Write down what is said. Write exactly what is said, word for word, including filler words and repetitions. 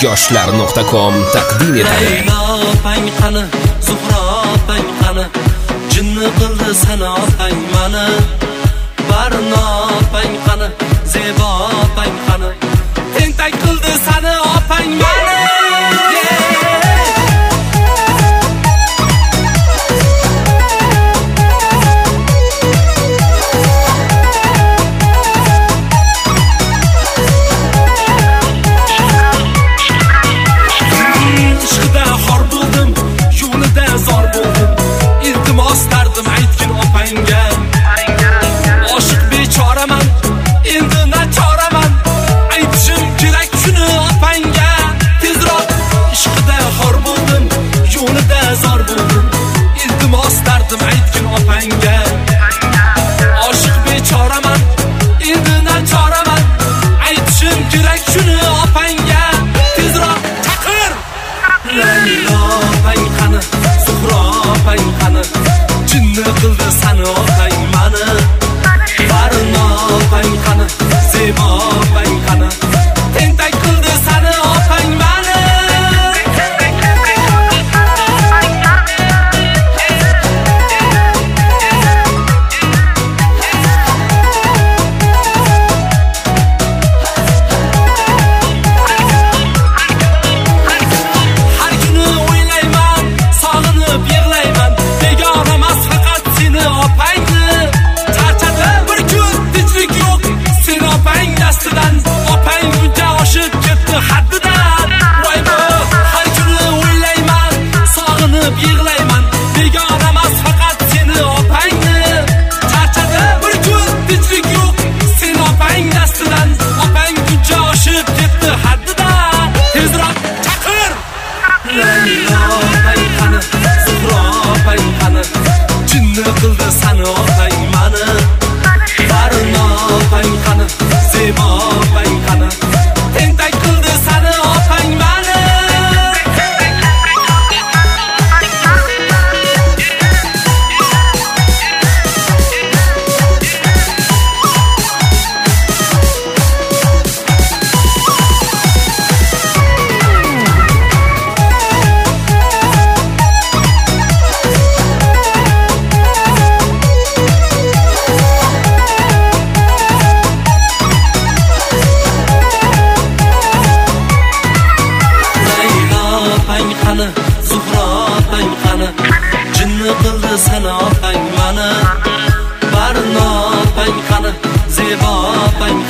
yoshlar nuqta com taqdim etadi. Laylo opang qani, Zuhro opang qani, jinni qildi sana opang mani. Barno opang qani, Zebo opang qani, tentak qildi sana opang mani. Zuhro opang qani, jinni qildi sana opang mani. Barno opang qani, Zebo opang